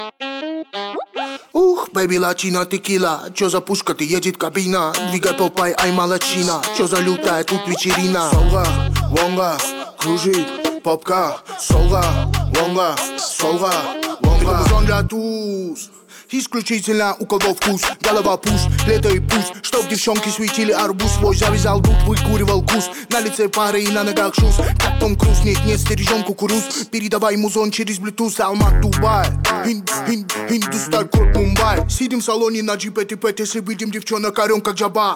Ух, бэби, латина, текила. Чё за пушка, ты едет кабина. Двигай попай, ай, молодчина. Чё за лютая тут вечерина. Солга, вонга, кружит попка. Солга, вонга, солга, вонга. Ты для туз. Исключительно у кого вкус. Голова пуш, лето и пусть. Чтоб девчонки светили арбуз. Свой завязал дуд, выкуривал кус. На лице пары и на ногах шуз. Как Том Круз, нет, стережем кукуруз. Передавай музон через Bluetooth. Алмат, Дубай, Индустар, код Мумбай. Сидим в салоне на джипе, типет. Если видим девчонок, орем как жаба.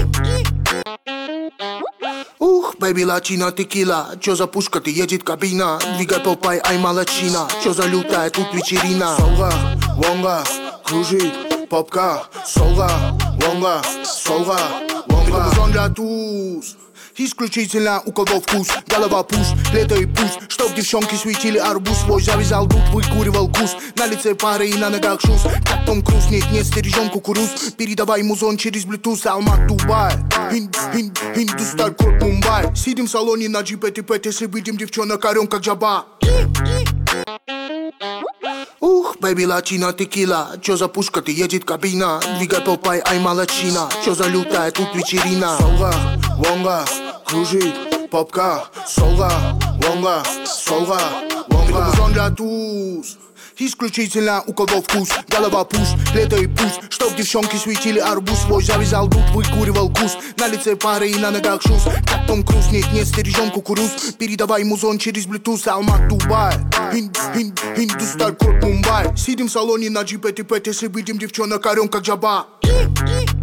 Ух, бэби, латина, текила. Чё за пушка, ты едет кабина. Двигай попай, ай, молодчина. Чё за лютая тут вечерина. Солга, вонга, кружит попка. Солга, вонга, солга, вонга. Музон для туз. Исключительно у кого вкус. Голова пуш, лето и пусть. Чтоб девчонки светили арбуз. Свой завязал дуд, выкуривал кус. На лице пары и на ногах шуз. Как Том Круз, нет, стережем кукуруз. Передавай музон через Bluetooth. Алмат, Дубай, Индустар, код Мумбай. Сидим в салоне на джипе, типет. Если видим девчонок, орем как жаба. Ух, бэби, латина, текила. Чё за пушка, ты едет кабина. Двигай попай, ай, молодчина. Чё за лютая тут вечерина. Солга, вонга, кружит попка. Солга, вонга, солга, вонга. Музон для туз. Исключительно у кого вкус. Голова пуш, лето и пусть. Чтоб девчонки светили арбуз. Свой завязал дуд, выкуривал кус. На лице пары и на ногах шуз. Как Том Круз, нет, стережем кукуруз. Передавай музон через Bluetooth. Алмат, Дубай, Индустар, код Мумбай. Сидим в салоне на джипе, типет. Если видим девчонок, орем как жаба.